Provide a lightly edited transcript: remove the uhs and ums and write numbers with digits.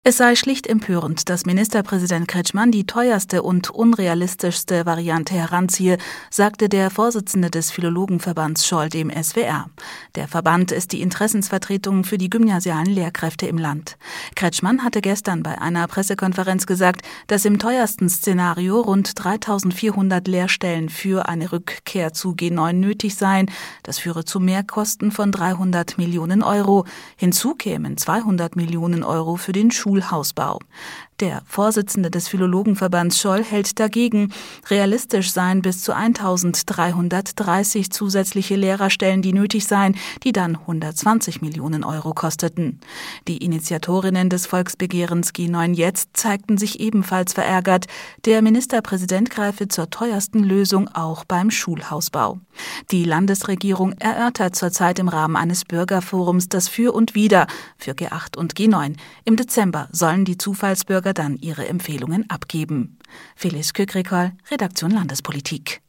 Es sei schlicht empörend, dass Ministerpräsident Kretschmann die teuerste und unrealistischste Variante heranziehe, sagte der Vorsitzende des Philologenverbands Scholl dem SWR. Der Verband ist die Interessensvertretung für die gymnasialen Lehrkräfte im Land. Kretschmann hatte gestern bei einer Pressekonferenz gesagt, dass im teuersten Szenario rund 3.400 Lehrstellen für eine Rückkehr zu G9 nötig seien. Das führe zu Mehrkosten von 300 Millionen Euro. Hinzu kämen 200 Millionen Euro für den Schulhausbau. Der Vorsitzende des Philologenverbands Scholl hält dagegen, realistisch seien bis zu 1.330 zusätzliche Lehrerstellen, die nötig seien, die dann 120 Millionen Euro kosteten. Die Initiatorinnen des Volksbegehrens G9 Jetzt zeigten sich ebenfalls verärgert. Der Ministerpräsident greife zur teuersten Lösung auch beim Schulhausbau. Die Landesregierung erörtert zurzeit im Rahmen eines Bürgerforums das Für und Wider für G8 und G9. Im Dezember sollen die Zufallsbürger dann ihre Empfehlungen abgeben. Phyllis Kükrikol, Redaktion Landespolitik.